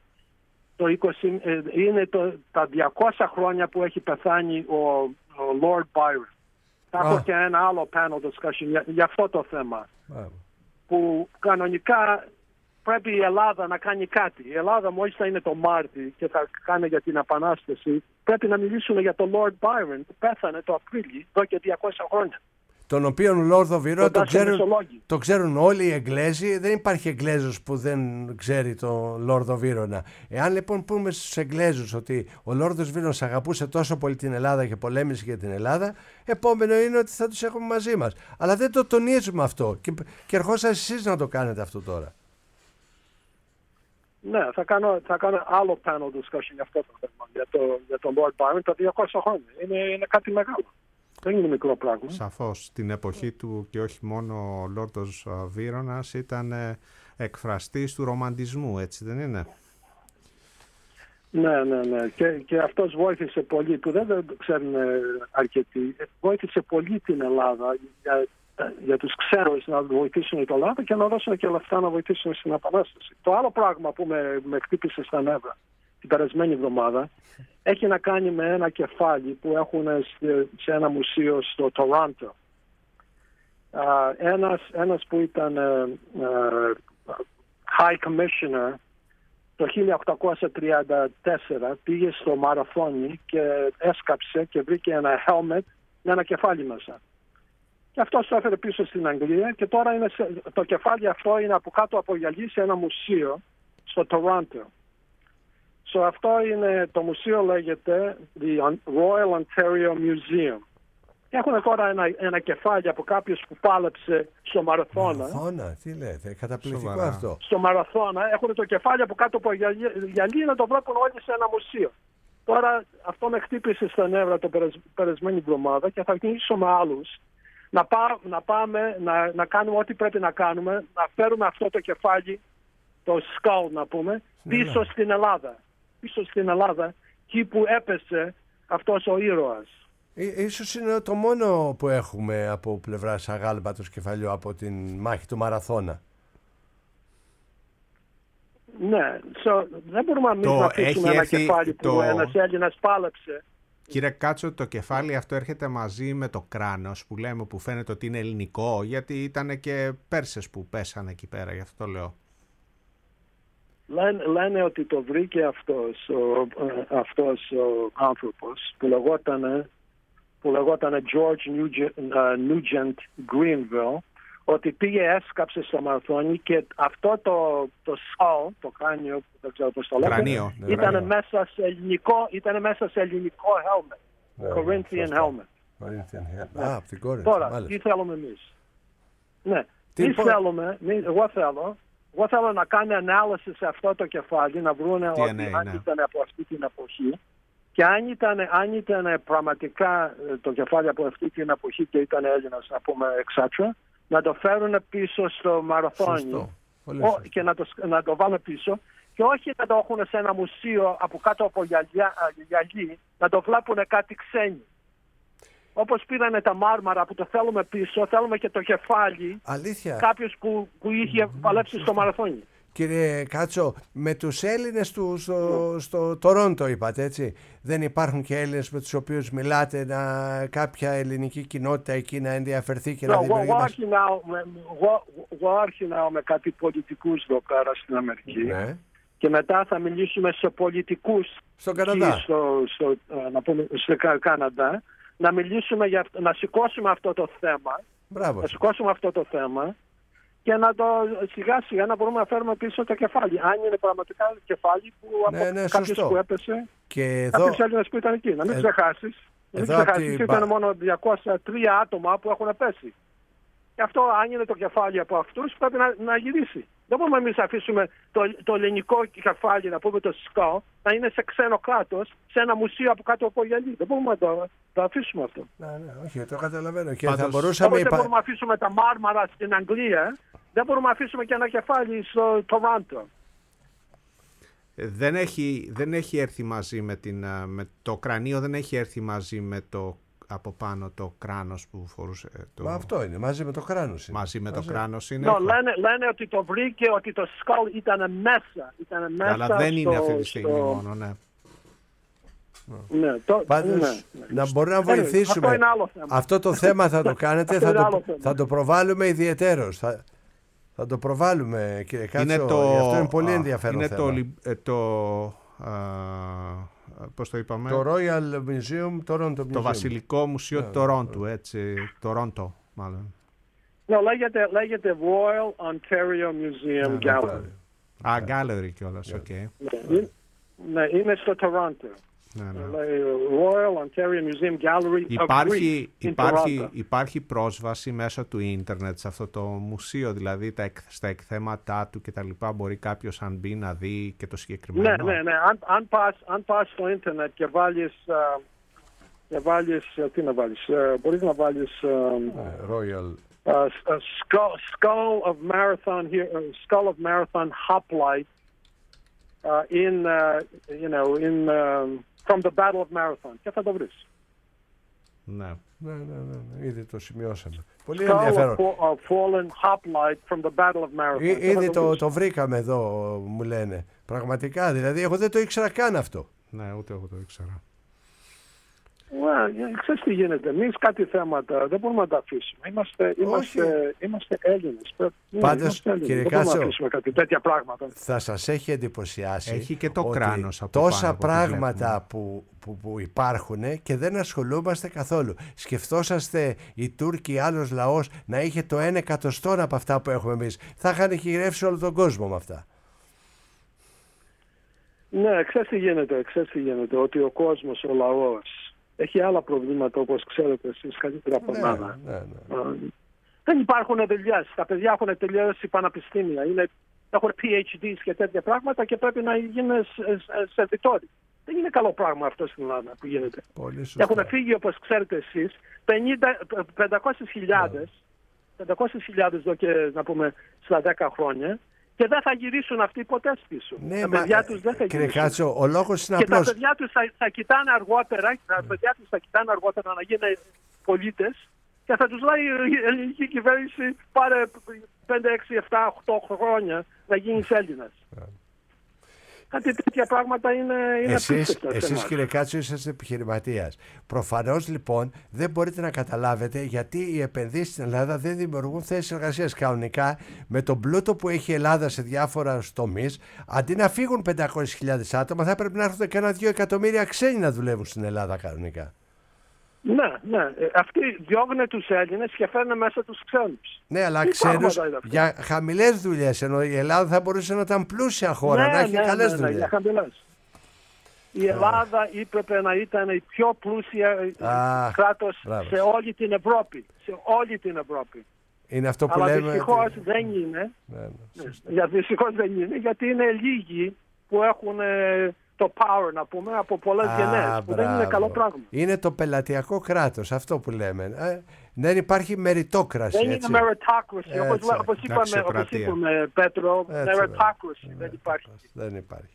είναι τα 200 χρόνια που έχει πεθάνει ο Lord Byron. Θα έχω και ένα άλλο panel discussion για αυτό το θέμα, που κανονικά πρέπει η Ελλάδα να κάνει κάτι. Η Ελλάδα μόλις θα είναι το Μάρτι και θα κάνει για την Επανάσταση, πρέπει να μιλήσουμε για το Lord Byron που πέθανε το Απρίλιο εδώ και 200 χρόνια. Τον οποίον Λόρδο Βίρονα το ξέρουν όλοι οι Εγγλέζοι. Δεν υπάρχει Εγγλέζος που δεν ξέρει τον Λόρδο Βίρονα. Εάν λοιπόν πούμε στους Εγγλέζους ότι ο Λόρδος Βίρονας αγαπούσε τόσο πολύ την Ελλάδα και πολέμησε για την Ελλάδα, επόμενο είναι ότι θα τους έχουμε μαζί μας. Αλλά δεν το τονίζουμε αυτό και ερχόσαστε εσείς να το κάνετε αυτό τώρα. Ναι, θα κάνω άλλο panel discussion για αυτό το θέμα, για τον Lord Byron τα 200 χρόνια. Είναι κάτι μεγάλο. Δεν είναι μικρό πράγμα. Σαφώς. Στην εποχή του και όχι μόνο ο Λόρδος Βίρονας ήταν εκφραστής του ρομαντισμού, έτσι δεν είναι? Ναι. Και αυτός βοήθησε πολύ, που δεν ξέρουν αρκετοί, βοήθησε πολύ την Ελλάδα για για τους ξένους να βοηθήσουν την Ελλάδα και να δώσουν και λεφτά να βοηθήσουν στην Επανάσταση. Το άλλο πράγμα που με χτύπησε στα νεύρα την περασμένη εβδομάδα έχει να κάνει με ένα κεφάλι που έχουν σε ένα μουσείο στο Τορόντο. Ένας που ήταν High Commissioner το 1834 πήγε στο Μαραθώνι και έσκαψε και βρήκε ένα helmet με ένα κεφάλι μέσα. Και αυτό το έφερε πίσω στην Αγγλία και τώρα το κεφάλι αυτό είναι από κάτω από γυαλί σε ένα μουσείο στο Τορόντο. Αυτό είναι, το μουσείο λέγεται The Royal Ontario Museum. Έχουν τώρα ένα κεφάλι από κάποιος που πάλεψε στο Μαραθώνα. Μαραθώνα, τι λέτε, καταπληκτικό αυτό. Στο Μαραθώνα έχουν το κεφάλι από κάτω από γυαλί να το βλέπουν όλοι σε ένα μουσείο. Τώρα αυτό με χτύπησε στα νεύρα το περασμένη εβδομάδα και θα κινήσω με άλλους να κάνουμε ό,τι πρέπει να κάνουμε, να φέρουμε αυτό το κεφάλι, το skull να πούμε, πίσω στην Ελλάδα. Πίσω στην Ελλάδα, εκεί που έπεσε αυτός ο ήρωας. Ίσως είναι το μόνο που έχουμε από πλευράς αγάλματος κεφαλιού από την μάχη του Μαραθώνα. Ναι, δεν μπορούμε να αφήσουμε ένα κεφάλι που ένας Έλληνας πάλεψε. Κύριε Κάτσο, το κεφάλι αυτό έρχεται μαζί με το κράνος που λέμε, που φαίνεται ότι είναι ελληνικό, γιατί ήταν και Πέρσες που πέσανε εκεί πέρα, γι' αυτό το λέω. Λένε ότι το βρήκε αυτός ο άνθρωπος που λεγόταν George Nugent Greenville, ότι πήγε, έσκαψε στο Μαραθώνι και αυτό το skull, το κράνιο, δεν ξέρω πώς το λέτε, ήταν μέσα σε ελληνικό helmet, Corinthian helmet. Από την Κόρινθ. Τώρα, τι θέλουμε εμείς? Ναι, εγώ θέλω να κάνει ανάλυση σε αυτό το κεφάλι, να βρουν ότι αν ήταν από αυτή την εποχή και αν ήταν πραγματικά το κεφάλι από αυτή την εποχή και ήταν Έλληνας, να πούμε, εξάτρα, να το φέρουν πίσω στο Μαραθώνι και να το βάλουν πίσω και όχι να το έχουν σε ένα μουσείο από κάτω από γυαλί, να το βλέπουν κάτι ξένοι. Όπως πήρανε τα Μάρμαρα που το θέλουμε πίσω, θέλουμε και το κεφάλι. Αλήθεια. Κάποιος που είχε παλέψει στο Μαραθώνι. Κύριε Κάτσο, με τους Έλληνες στο Τορόντο είπατε, έτσι, δεν υπάρχουν και Έλληνες με τους οποίους μιλάτε, κάποια ελληνική κοινότητα εκεί να ενδιαφερθεί και να δημιουργήσει? Εγώ αρχινάω με κάτι πολιτικούς εδώ πέρα στην Αμερική, ναι, και μετά θα μιλήσουμε σε πολιτικούς στον Καναδά, στο Καναδά, να μιλήσουμε να σηκώσουμε αυτό το θέμα. Μπράβο. Να σηκώσουμε αυτό το θέμα και να το σιγά σιγά να μπορούμε να φέρουμε πίσω το κεφάλι. Αν είναι πραγματικά κεφάλι που κάποιος που έπεσε, κάποιος Έλληνας που ήταν εκεί. Να μην ξεχάσεις. Ήταν μόνο 203 άτομα που έχουν πέσει. Και αυτό, αν είναι το κεφάλι από αυτούς, πρέπει να γυρίσει. Δεν μπορούμε εμείς να αφήσουμε το ελληνικό κεφάλι, να πούμε το skull, να είναι σε ξένο κράτος, σε ένα μουσείο από κάτω από γυαλί. Δεν μπορούμε να το αφήσουμε αυτό. Ναι, όχι, το καταλαβαίνω. Και δεν μπορούμε να αφήσουμε τα Μάρμαρα στην Αγγλία, δεν μπορούμε να αφήσουμε και ένα κεφάλι στο Τορόντο. Δεν έχει έρθει μαζί με το κρανίο, δεν έχει έρθει μαζί με το από πάνω το κράνος που φορούσε. Μα αυτό είναι, μαζί με το κράνος είναι. Μαζί με το κράνος είναι. Λένε ότι το βρήκε, ότι το skull ήταν μέσα. Αλλά δεν είναι αυτή τη στιγμή μόνο, ναι. Πάντως, να μπορούμε να βοηθήσουμε. Αυτό είναι άλλο θέμα. Αυτό το θέμα θα το κάνετε, θα το προβάλλουμε ιδιαιτέρως. Θα το προβάλλουμε, κύριε Κάτσο, αυτό είναι πολύ ενδιαφέρον θέμα. Είναι πώς το είπαμε? Το Royal Museum Toronto. Το Βασιλικό Μουσείο Τορόντου, έτσι, Τορόντο μάλλον. Λέγεται Royal Ontario Museum Gallery. Gallery κιόλας, οκ. Ναι, είναι στο Τορόντο. Royal Ontario Museum Gallery υπάρχει πρόσβαση μέσω του ίντερνετ σε αυτό το μουσείο, δηλαδή στα εκθέματά του και τα λοιπά, μπορεί κάποιος αν μπει να δει και το συγκεκριμένο? Ναι. Αν πας στο ίντερνετ και βάλεις τι να βάλεις, μπορείς να βάλεις Royal Skull of Marathon Hoplite from the Battle of Marathon. Και θα το βρεις. Ναι. Ναι. Ήδη το σημειώσαμε. Πολύ ενδιαφέρον. Ήδη το βρήκαμε εδώ, μου λένε. Πραγματικά, δηλαδή, εγώ δεν το ήξερα καν αυτό. Ναι, ούτε εγώ το ήξερα. Ξέρεις τι γίνεται. Εμείς κάτι θέματα δεν μπορούμε να τα αφήσουμε. Είμαστε Έλληνες. Πάντως, κύριε Κάτσο, δεν μπορούμε να αφήσουμε κάτι τέτοια πράγματα. Θα σας έχει εντυπωσιάσει. Έχει και το κράνος από τόσα πάνω, πράγματα που υπάρχουν και δεν ασχολούμαστε καθόλου. Σκεφτόσαστε οι Τούρκοι, άλλος λαός, να είχε το 1/100 από αυτά που έχουμε εμείς. Θα είχαν χειρεύσει όλο τον κόσμο με αυτά. Ναι, ξέρεις τι γίνεται. Ότι ο κόσμος, ο λαός, έχει άλλα προβλήματα, όπως ξέρετε εσείς καλύτερα από μένα. Ναι. Δεν υπάρχουν δουλειές. Τα παιδιά έχουν τελειώσει πανεπιστήμια. Έχουν PhDs και τέτοια πράγματα και πρέπει να γίνουν σερβιτόροι. Δεν είναι καλό πράγμα αυτό στην Ελλάδα που γίνεται. Έχουν φύγει, όπως ξέρετε εσείς, 500.000 εδώ και να πούμε στα 10 χρόνια. Και δεν θα γυρίσουν αυτοί ποτέ πίσω. Ναι, τα παιδιά τους δεν θα γυρίσουν. Κύριε Κάτσο, ο λόγος είναι απλός. απλός. Και τα παιδιά τους θα κοιτάνε αργότερα, να γίνουν πολίτες και θα τους λέει η ελληνική κυβέρνηση πάρε 5, 6, 7, 8 χρόνια να γίνεις Έλληνας. Κάτι τέτοια πράγματα είναι απίστευτα. Εσείς κύριε Κάτσο είσαστε επιχειρηματίας. Προφανώς λοιπόν δεν μπορείτε να καταλάβετε γιατί οι επενδύσεις στην Ελλάδα δεν δημιουργούν θέσεις εργασίας. Κανονικά με τον πλούτο που έχει η Ελλάδα σε διάφορα τομείς, αντί να φύγουν 500.000 άτομα θα πρέπει να έρθουν και 1-2 εκατομμύρια ξένοι να δουλεύουν στην Ελλάδα κανονικά. Ναι. Αυτοί διώγουν τους Έλληνες και φέρνουν μέσα τους ξένους. Ναι, αλλά ξένους για χαμηλές δουλειές. Ενώ η Ελλάδα θα μπορούσε να ήταν πλούσια χώρα, να έχει καλές δουλειές. Για χαμηλές. Η Ελλάδα έπρεπε να ήταν η πιο πλούσια κράτος σε όλη την Ευρώπη. Είναι αυτό που αλλά λέμε. Δυστυχώς δεν είναι. Δυστυχώς δεν είναι, γιατί είναι λίγοι που έχουν το power, να πούμε, από πολλές γενναίες, που δεν είναι καλό πράγμα. Είναι το πελατειακό κράτος, αυτό που λέμε. Δεν υπάρχει μεριτόκραση. Δεν είναι meritocracy, όπως είπαμε, Πέτρο, meritocracy δεν υπάρχει. Δεν υπάρχει.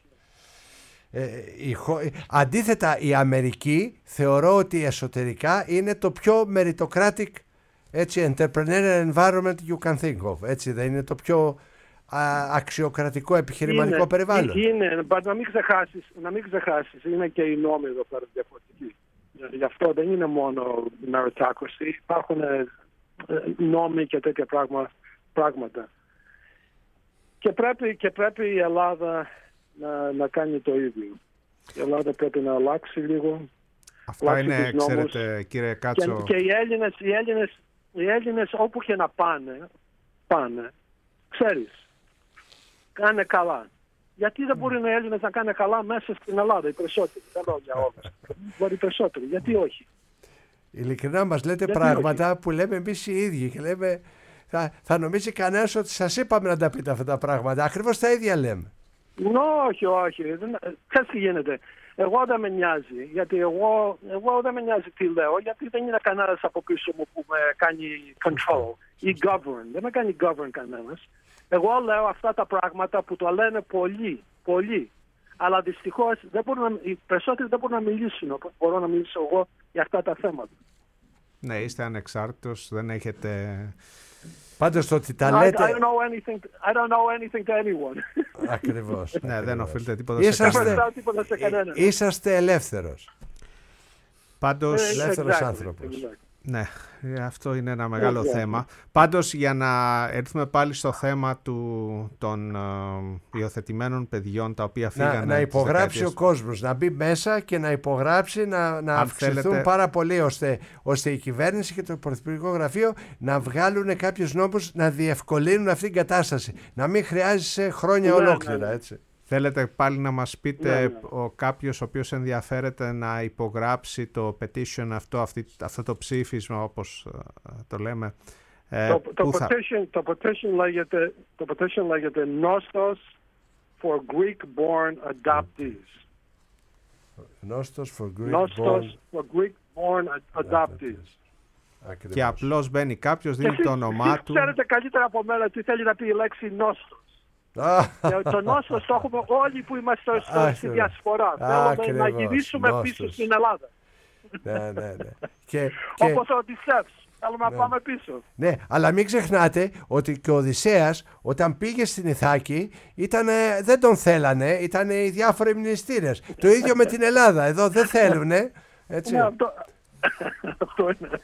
Αντίθετα, η Αμερική θεωρώ ότι εσωτερικά είναι το πιο meritocratic entrepreneurial environment you can think of. Έτσι, δεν είναι το πιο αξιοκρατικό επιχειρηματικό περιβάλλον. Είναι, να μην ξεχάσεις, είναι και οι νόμοι εδώ πέρα διαφορετικοί. Γι' αυτό δεν είναι μόνο meritocracy, υπάρχουν νόμοι και τέτοια πράγματα. Και πρέπει η Ελλάδα να κάνει το ίδιο. Η Ελλάδα πρέπει να αλλάξει λίγο. Αυτά είναι, ξέρετε, κύριε Κάτσο. Και οι Έλληνες όπου και να πάνε, ξέρεις, κάνε καλά. Γιατί δεν μπορεί οι Έλληνες να κάνε καλά μέσα στην Ελλάδα, οι περισσότεροι. Δεν λέω για όλους. Μπορεί οι περισσότεροι. Γιατί όχι. Ειλικρινά μας λέτε πράγματα που λέμε εμείς οι ίδιοι και λέμε θα νομίζει κανένας ότι σας είπαμε να τα πείτε αυτά τα πράγματα. Ακριβώς τα ίδια λέμε. Όχι. Ξέρεις τι γίνεται. Εγώ δεν με νοιάζει. Γιατί εγώ δεν με νοιάζει τι λέω. Γιατί δεν είναι κανένας από πίσω μου που με κάνει control ή govern. Δεν με κάνει govern κανένας. Εγώ λέω αυτά τα πράγματα που το λένε πολλοί. Αλλά δυστυχώς οι περισσότεροι δεν μπορούν να μιλήσουν όπως μπορώ να μιλήσω εγώ για αυτά τα θέματα. Ναι, είστε ανεξάρτητος, δεν έχετε... Πάντως το ότι τα λέτε... I don't know anything to anyone. Ακριβώς. Ναι, δεν οφείλετε τίποτα σε κανέναν. Είσαστε ελεύθερος. Πάντως... Ελεύθερος άνθρωπος. Ναι, αυτό είναι ένα μεγάλο θέμα. Πάντως, για να έρθουμε πάλι στο θέμα των υιοθετημένων παιδιών τα οποία φύγανε... Να υπογράψει ο κόσμος, να μπει μέσα και να υπογράψει, να αυξηθούν πάρα πολύ, ώστε η κυβέρνηση και το Πρωθυπουργικό Γραφείο να βγάλουν κάποιους νόμους να διευκολύνουν αυτή την κατάσταση. Να μην χρειάζεσαι χρόνια ολόκληρα, έτσι. Θέλετε πάλι να μας πείτε κάποιος ο οποίος ενδιαφέρεται να υπογράψει το petition αυτό το ψήφισμα όπως το λέμε. Το petition λέγεται Nostos for Greek-born adoptees. Nostos for Greek-born adoptees. Και απλώς μπαίνει κάποιος, δίνει το όνομά του. Ξέρετε καλύτερα από μένα τι θέλει να πει η λέξη Nostos. Το νόστος το έχουμε όλοι που είμαστε στη διασπορά. Θέλουμε να γυρίσουμε πίσω στην Ελλάδα. Ναι. Όπως ο Οδυσσεύς. Θέλουμε να πάμε πίσω. Ναι, αλλά μην ξεχνάτε ότι και ο Οδυσσέας όταν πήγε στην Ιθάκη δεν τον θέλανε, ήταν οι διάφοροι μνηστήρες. Το ίδιο με την Ελλάδα. Εδώ δεν θέλουνε. Έτσι. Ναι, αυτό είναι.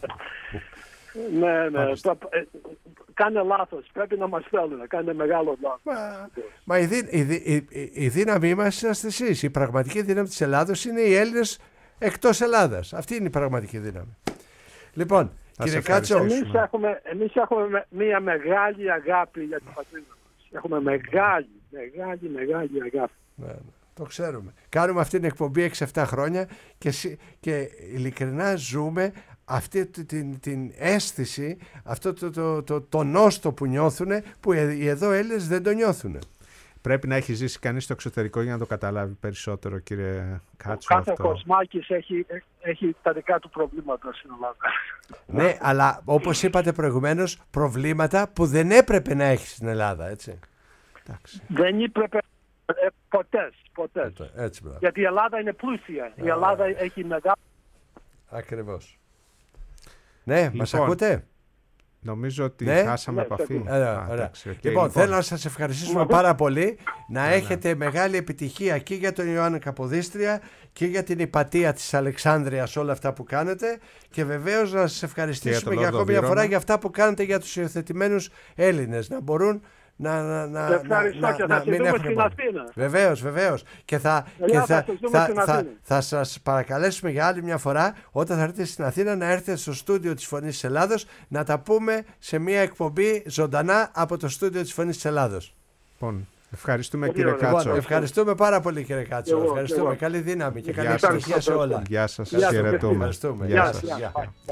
Ναι. Κάνε λάθος. Πρέπει να μας θέλουν. Κάνε μεγάλο λάθος. Μα η δύναμή μας είσαστε εσείς. Η πραγματική δύναμη της Ελλάδος είναι οι Έλληνες εκτός Ελλάδας. Αυτή είναι η πραγματική δύναμη. Λοιπόν, κύριε Κάτσο. Εμείς έχουμε μια μεγάλη αγάπη για την πατρίδα μας. Έχουμε μεγάλη αγάπη. Ναι. Το ξέρουμε. Κάνουμε αυτή την εκπομπή 6-7 χρόνια και ειλικρινά ζούμε αυτή την αίσθηση, αυτό το νόστο που νιώθουν, που οι εδώ Έλληνες δεν το νιώθουν. Πρέπει να έχει ζήσει κανείς στο εξωτερικό για να το καταλάβει περισσότερο, κύριε Κάτσο. Κάθε κοσμάκης έχει τα δικά του προβλήματα στην Ελλάδα. Ναι, αλλά όπως είπατε προηγουμένως, προβλήματα που δεν έπρεπε να έχει στην Ελλάδα, έτσι. Εντάξει. Δεν έπρεπε ποτέ. Έτσι, γιατί η Ελλάδα είναι πλούσια. Η Ελλάδα έχει μεγάλη... Ακριβώς. Ναι, μας ακούτε? Νομίζω ότι χάσαμε επαφή. Ωραία. Λοιπόν, θέλω να σας ευχαριστήσουμε πάρα πολύ. Να έχετε μεγάλη επιτυχία και για τον Ιωάννη Καποδίστρια και για την Ιπατία της Αλεξάνδρειας, όλα αυτά που κάνετε, και βεβαίως να σας ευχαριστήσουμε για ακόμη μια φορά για αυτά που κάνετε για τους υιοθετημένους Έλληνες, να μπορούν να μην έχουν στην Αθήνα. Βεβαίως. Και θα σας παρακαλέσουμε για άλλη μια φορά, όταν θα έρθετε στην Αθήνα, να έρθετε στο στούντιο της Φωνής της Ελλάδος, να τα πούμε σε μια εκπομπή ζωντανά από το στούντιο της Φωνής της Ελλάδος. Λοιπόν, ευχαριστούμε κύριε Κάτσο. Ευχαριστούμε πάρα πολύ κύριε Κάτσο. Ευχαριστούμε. Καλή δύναμη και καλή επιτυχία σε όλα. Γεια σας. Χαιρετούμε. Γεια σας.